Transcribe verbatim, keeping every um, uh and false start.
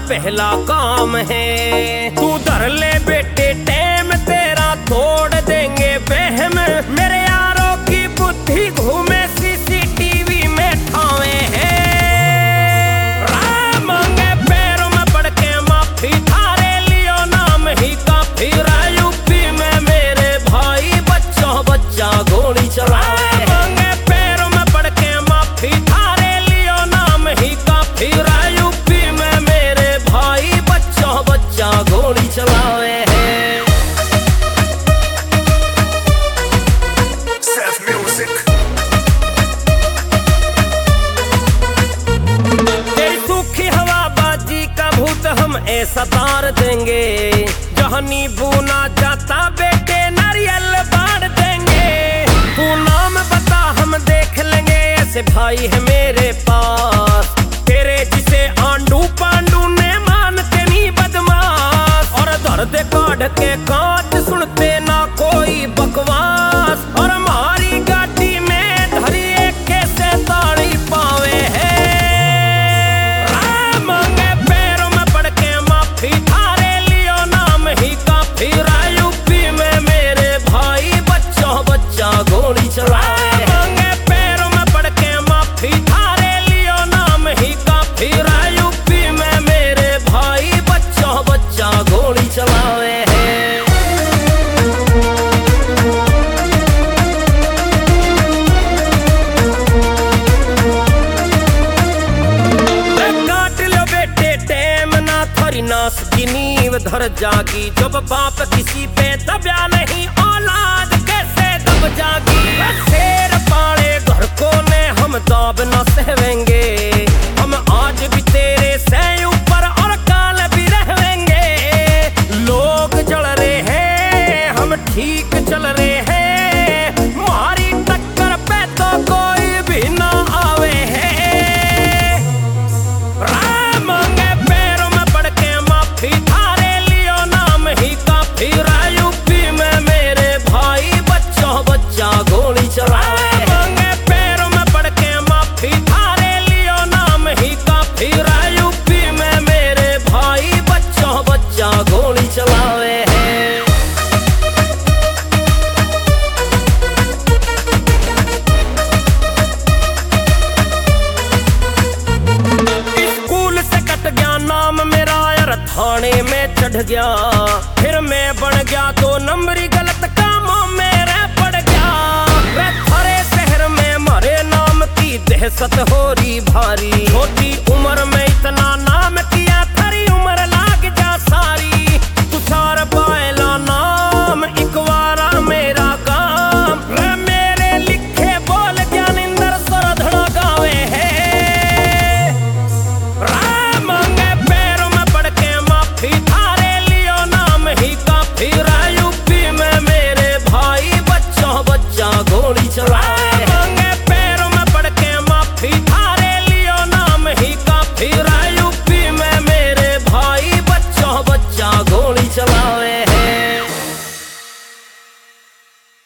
पहला काम है। तू धर ले बेटे टैम तेरा तोड़ देंगे बहम। मेरे यारों की बुद्धि घूमे सीसीटीवी में ठावे है। राम मांगे पैरों में पड़ के माफी थारे लियो नाम ही काफी। यूपी में मेरे भाई बच्चों बच्चा गोली चलाए। मांगे पैरों में पड़ के माफी थारे लियो नाम ही काफी। यूपी में मेरे भाई बच्चों बच्चा गोली चलाए है। तेरी सूखी हवाबाजी का भूत हम ऐसा तार देंगे। जहाँ नींबू ना जाता बेटे नारियल बांट देंगे। तू नाम बता हम देख लेंगे ऐसे भाई है मेरे पास। तेरे जिसे आंडू पांडू ने मानते नहीं बदमाश। और धर दे काढ़ के कांच सुनते ना कोई बकवास। और हमारी गाड़ी में धरी एक कैसे ताड़ी पावे है। राम मांगे पैरों में पड़ के माफी थारे लियो नाम ही काफी। यूपी में मेरे भाई बच्चों बच्चा गोली चलाए। मांगे पैरों में पड़ के माफी थारे लियो नाम ही काफी। यूपी में मेरे भाई बच्चों बच्चा गोली चलाए है। काट लो बेटे टैम ना थारी नास की नींव धर जागी। जब बाप किसी पे दबा नहीं औलाद कैसे दब जागी। शेर पाले घर को ने हम दाब न सहवेंगे। हम आज भी तेरे से ऊपर और काल भी रहेंगे। लोग जल रहे हैं हम ठीक चल रहे हैं। हमारी टक्कर पे तो कोई भी ना आवे है। राम मांगे पैरों में पड़ के माफी थारे लियो नाम ही काफी। यूपी में मेरे भाई बच्चों बच्चा गोली चलाए। मांगे पैरों में पड़ के माफी थारे लियो नाम ही काफी। यूपी में मेरे भाई बच्चों बच्चा गोली चलाए है। स्कूल से कट गया नाम मेरा यार थाने में चढ़ गया। फिर मैं बन गया दो नंबरी गलत कामों में रह पड़ गया। वे थारे शहर में मारे नाम की दहशत हो रही भारी। छोटी उम्र में इतना नाम किया थारी उम्र लाग जा सारी। तुषार बायला नाम इकवारा मेरा काम। वे मेरे लिखे बोल ज्ञानिंदर सरधड़ा गावे है। राम मांगे पैरों में पड़ के माफी थारे लियो नाम ही काफी। यूपी में मेरे भाई बच्चों बच्चा गोली चलाए।